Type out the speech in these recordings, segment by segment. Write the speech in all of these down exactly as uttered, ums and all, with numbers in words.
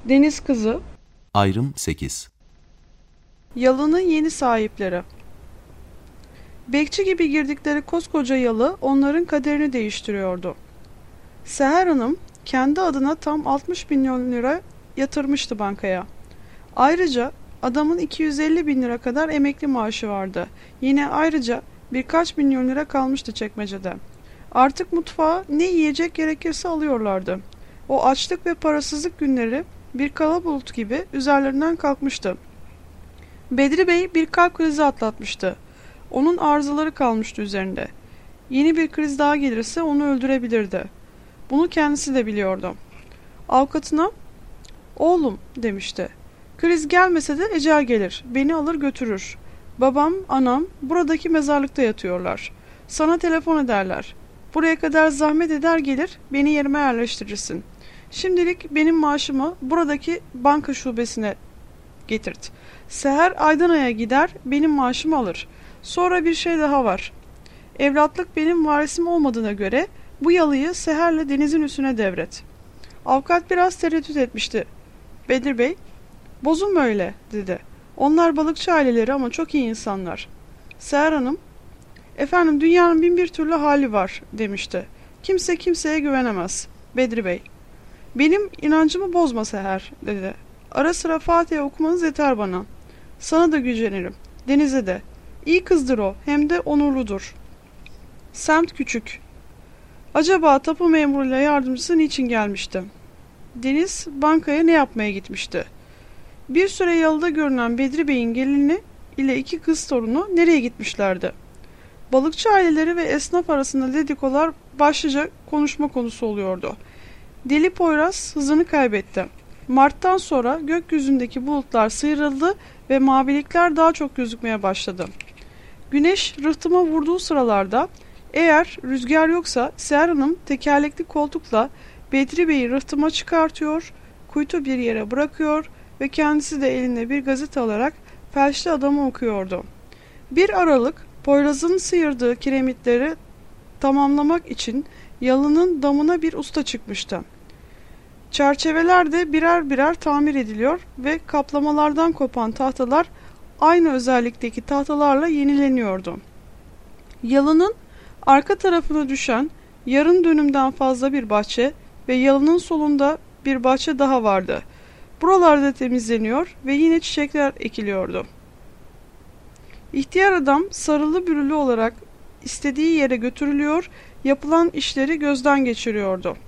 Deniz Kızı. Ayrım sekiz. Yalının yeni sahipleri. Bekçi gibi girdikleri koskoca yalı onların kaderini değiştiriyordu. Seher Hanım kendi adına tam altmış milyon lira yatırmıştı bankaya. Ayrıca adamın iki yüz elli bin lira kadar emekli maaşı vardı. Yine ayrıca birkaç milyon lira kalmıştı çekmecede. Artık mutfağa ne yiyecek gerekirse alıyorlardı. O açlık ve parasızlık günleri bir kara bulut gibi üzerlerinden kalkmıştı. Bedri Bey bir kalp krizi atlatmıştı. Onun arızaları kalmıştı üzerinde. Yeni bir kriz daha gelirse onu öldürebilirdi. Bunu kendisi de biliyordu. Avukatına, "Oğlum," demişti. "Kriz gelmese de ecel gelir. Beni alır götürür. Babam, anam buradaki mezarlıkta yatıyorlar. Sana telefon ederler. Buraya kadar zahmet eder gelir, beni yerime yerleştirirsin. Şimdilik benim maaşımı buradaki banka şubesine getirt. Seher Aydana'ya gider, benim maaşımı alır. Sonra bir şey daha var. Evlatlık benim varisim olmadığına göre bu yalıyı Seher'le Deniz'in üstüne devret." Avukat biraz tereddüt etmişti. Bedri Bey, "Bozulma öyle," dedi. "Onlar balıkçı aileleri ama çok iyi insanlar." Seher Hanım, "Efendim dünyanın bin bir türlü hali var," demişti. "Kimse kimseye güvenemez." Bedri Bey, "Benim inancımı bozma Seher," dedi. "Ara sıra Fatiha okumanız yeter bana. Sana da gücenirim. Deniz'e de. İyi kızdır o, hem de onurludur." Semt küçük. Acaba tapu memuruyla yardımcısı niçin gelmişti? Deniz bankaya ne yapmaya gitmişti? Bir süre yalıda görünen Bedri Bey'in gelini ile iki kız torunu nereye gitmişlerdi? Balıkçı aileleri ve esnaf arasında dedikolar başlıca konuşma konusu oluyordu. Deli Poyraz hızını kaybetti. Mart'tan sonra gökyüzündeki bulutlar sıyrıldı ve mavilikler daha çok gözükmeye başladı. Güneş rıhtıma vurduğu sıralarda eğer rüzgar yoksa Seher Hanım tekerlekli koltukla Bedri Bey'i rıhtıma çıkartıyor, kuytu bir yere bırakıyor ve kendisi de elinde bir gazete alarak felçli adamı okuyordu. Bir aralık Poyraz'ın sıyırdığı kiremitleri tamamlamak için yalının damına bir usta çıkmıştı. Çerçeveler de birer birer tamir ediliyor ve kaplamalardan kopan tahtalar aynı özellikteki tahtalarla yenileniyordu. Yalının arka tarafına düşen yarım dönümden fazla bir bahçe ve yalının solunda bir bahçe daha vardı. Buralarda temizleniyor ve yine çiçekler ekiliyordu. İhtiyar adam sarılı bürülü olarak istediği yere götürülüyor, yapılan işleri gözden geçiriyordu.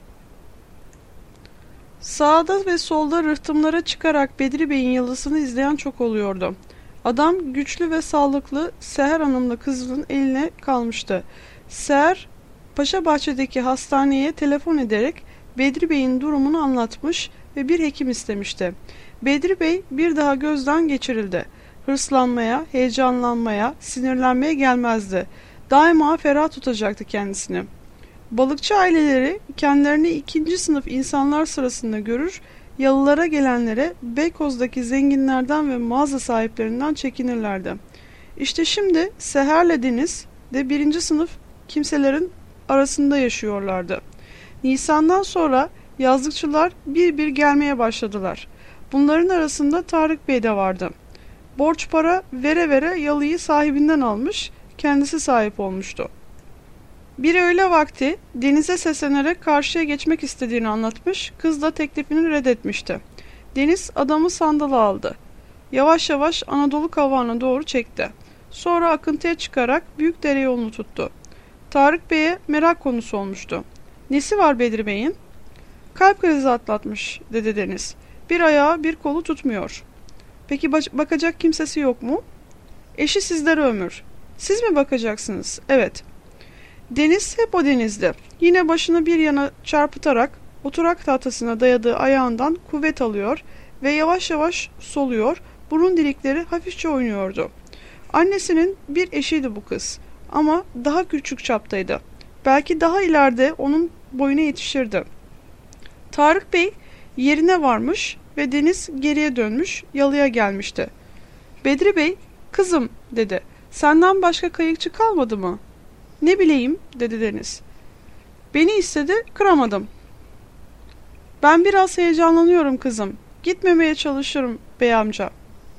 Sağda ve solda rıhtımlara çıkarak Bedri Bey'in yalısını izleyen çok oluyordu. Adam güçlü ve sağlıklı Seher Hanım'la kızının eline kalmıştı. Seher, Paşabahçe'deki hastaneye telefon ederek Bedri Bey'in durumunu anlatmış ve bir hekim istemişti. Bedri Bey bir daha gözden geçirildi. Hırslanmaya, heyecanlanmaya, sinirlenmeye gelmezdi. Daima ferah tutacaktı kendisini. Balıkçı aileleri kendilerini ikinci sınıf insanlar sırasında görür, yalılara gelenlere Beykoz'daki zenginlerden ve mağaza sahiplerinden çekinirlerdi. İşte şimdi Seher'le Deniz de birinci sınıf kimselerin arasında yaşıyorlardı. Nisan'dan sonra yazlıkçılar bir bir gelmeye başladılar. Bunların arasında Tarık Bey de vardı. Borç para vere vere yalıyı sahibinden almış, kendisi sahip olmuştu. Bir öğle vakti Deniz'e seslenerek karşıya geçmek istediğini anlatmış, kız da teklifini reddetmişti. Deniz adamı sandala aldı. Yavaş yavaş Anadolu kavağına doğru çekti. Sonra akıntıya çıkarak Büyükdere yolunu tuttu. Tarık Bey'e merak konusu olmuştu. "Nesi var Bedri Bey'in?" "Kalp krizi atlatmış," dedi Deniz. "Bir ayağı bir kolu tutmuyor." "Peki bakacak kimsesi yok mu?" "Eşi sizlere ömür." "Siz mi bakacaksınız?" "Evet." Deniz hep o Deniz'di. Yine başını bir yana çarpıtarak oturak tahtasına dayadığı ayağından kuvvet alıyor ve yavaş yavaş soluyor, burun delikleri hafifçe oynuyordu. Annesinin bir eşiydi bu kız ama daha küçük çaptaydı. Belki daha ileride onun boyuna yetişirdi. Tarık Bey yerine varmış ve Deniz geriye dönmüş, yalıya gelmişti. Bedri Bey, "Kızım," dedi, "senden başka kayıkçı kalmadı mı?" "Ne bileyim," dedi Deniz. "Beni istedi, kıramadım." "Ben biraz heyecanlanıyorum kızım. Gitmemeye çalışırım bey amca.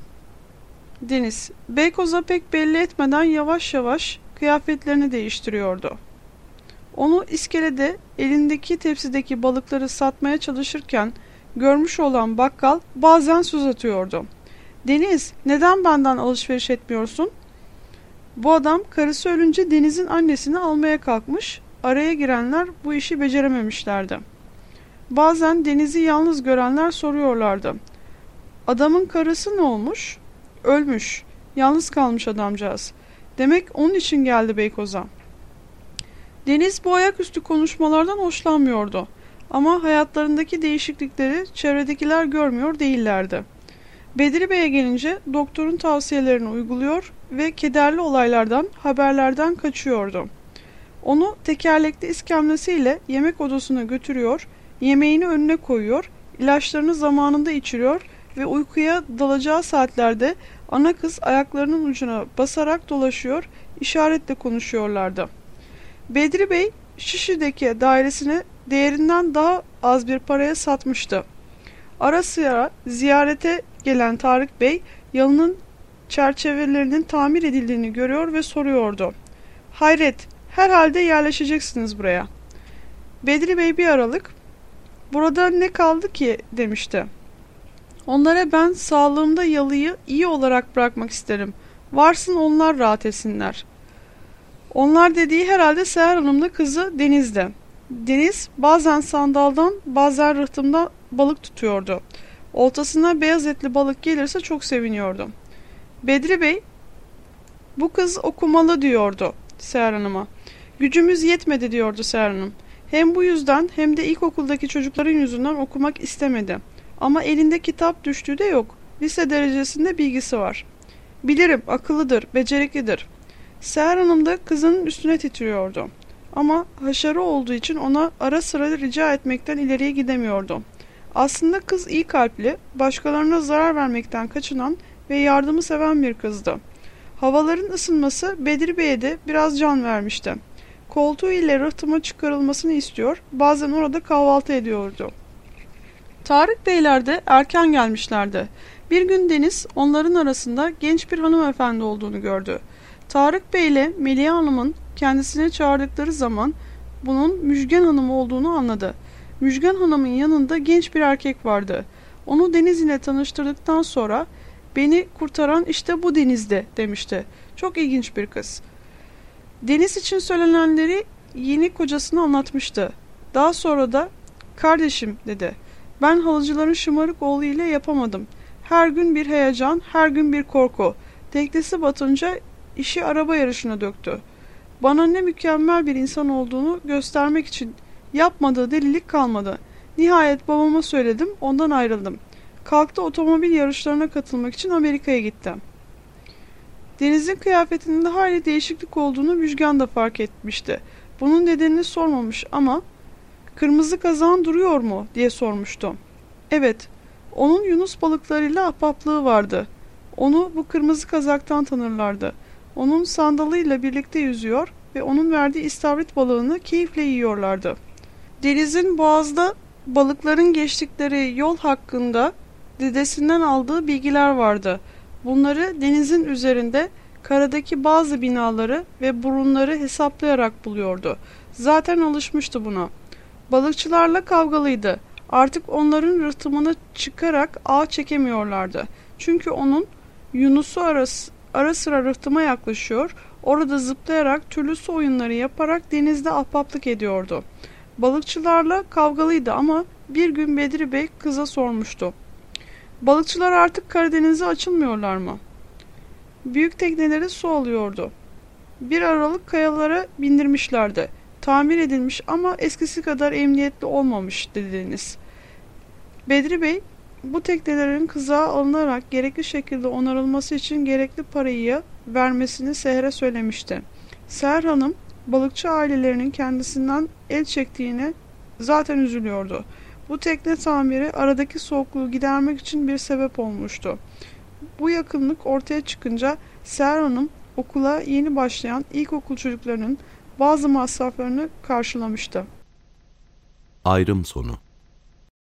Deniz, Beykoz'a pek belli etmeden yavaş yavaş kıyafetlerini değiştiriyordu. Onu iskelede elindeki tepsideki balıkları satmaya çalışırken görmüş olan bakkal bazen söz atıyordu. Deniz, neden benden alışveriş etmiyorsun? Bu adam karısı ölünce Deniz'in annesini almaya kalkmış, araya girenler bu işi becerememişlerdi. Bazen Deniz'i yalnız görenler soruyorlardı. Adamın karısı ne olmuş? Ölmüş, yalnız kalmış adamcağız. Demek onun için geldi Beykoz'a. Deniz bu ayaküstü konuşmalardan hoşlanmıyordu. Ama hayatlarındaki değişiklikleri çevredekiler görmüyor değillerdi. Bedri Bey'e gelince doktorun tavsiyelerini uyguluyor ve kederli olaylardan, haberlerden kaçıyordu. Onu tekerlekli iskemlesiyle yemek odasına götürüyor, yemeğini önüne koyuyor, ilaçlarını zamanında içiriyor ve uykuya dalacağı saatlerde ana kız ayaklarının ucuna basarak dolaşıyor, işaretle konuşuyorlardı. Bedri Bey, Şişli'deki dairesini değerinden daha az bir paraya satmıştı. Ara sıra ziyarete gelen Tarık Bey, yalının çerçevelerinin tamir edildiğini görüyor ve soruyordu. Hayret, herhalde yerleşeceksiniz buraya. Bedri Bey bir aralık, burada ne kaldı ki demişti. Onlara ben sağlığımda yalıyı iyi olarak bırakmak isterim. Varsın onlar rahat etsinler. Onlar dediği herhalde Seher Hanım'la kızı Deniz'de. Deniz bazen sandaldan bazen rıhtımda balık tutuyordu. Oltasına beyaz etli balık gelirse çok seviniyordu. Bedri Bey, bu kız okumalı diyordu Seher Hanım'a. Gücümüz yetmedi diyordu Seher Hanım. Hem bu yüzden hem de ilkokuldaki çocukların yüzünden okumak istemedi. Ama elinde kitap düştüğü de yok. Lise derecesinde bilgisi var. Bilirim, akıllıdır, beceriklidir. Seher Hanım da kızının üstüne titriyordu. Ama haşarı olduğu için ona ara sıra rica etmekten ileriye gidemiyordu. Aslında kız iyi kalpli, başkalarına zarar vermekten kaçınan ve yardımı seven bir kızdı. Havaların ısınması Bedri Bey'e de biraz can vermişti. Koltuğu ile rıhtıma çıkarılmasını istiyor, bazen orada kahvaltı ediyordu. Tarık Beyler de erken gelmişlerdi. Bir gün Deniz onların arasında genç bir hanımefendi olduğunu gördü. Tarık Bey ile Meliha Hanım'ın kendisine çağırdıkları zaman bunun Müjgan Hanım olduğunu anladı. Müjgan Hanım'ın yanında genç bir erkek vardı. Onu Deniz ile tanıştırdıktan sonra beni kurtaran işte bu Deniz'di demişti. Çok ilginç bir kız. Deniz için söylenenleri yeni kocasına anlatmıştı. Daha sonra da kardeşim dedi. Ben halıcıların şımarık oğlu ile yapamadım. Her gün bir heyecan, her gün bir korku. Teknesi batınca işi araba yarışına döktü. Bana ne mükemmel bir insan olduğunu göstermek için yapmadığı delilik kalmadı. Nihayet babama söyledim, ondan ayrıldım. Kalktı otomobil yarışlarına katılmak için Amerika'ya gitti. Deniz'in kıyafetinde hayli değişiklik olduğunu Müjgan da fark etmişti. Bunun nedenini sormamış ama kırmızı kazağın duruyor mu diye sormuştu. Evet, onun Yunus balıklarıyla ahbaplığı vardı. Onu bu kırmızı kazaktan tanırlardı. Onun sandalıyla birlikte yüzüyor ve onun verdiği istavrit balığını keyifle yiyorlardı. Deniz'in boğazda balıkların geçtikleri yol hakkında dedesinden aldığı bilgiler vardı. Bunları denizin üzerinde karadaki bazı binaları ve burunları hesaplayarak buluyordu. Zaten alışmıştı buna. Balıkçılarla kavgalıydı. Artık onların rıhtımına çıkarak ağ çekemiyorlardı. Çünkü onun Yunus'u arası, ara sıra rıhtıma yaklaşıyor, orada zıplayarak türlü su oyunları yaparak denizde ahbaplık ediyordu. Balıkçılarla kavgalıydı ama bir gün Bedri Bey kıza sormuştu. Balıkçılar artık Karadeniz'e açılmıyorlar mı? Büyük tekneleri su alıyordu. Bir aralık kayalara bindirmişlerdi. Tamir edilmiş ama eskisi kadar emniyetli olmamış dediniz. Bedri Bey bu teknelerin kızağa alınarak gerekli şekilde onarılması için gerekli parayı vermesini Seher'e söylemişti. Seher Hanım balıkçı ailelerinin kendisinden el çektiğine zaten üzülüyordu. Bu tekne tamiri aradaki soğukluğu gidermek için bir sebep olmuştu. Bu yakınlık ortaya çıkınca Seher Hanım okula yeni başlayan ilkokul çocuklarının bazı masraflarını karşılamıştı. Ayrım sonu.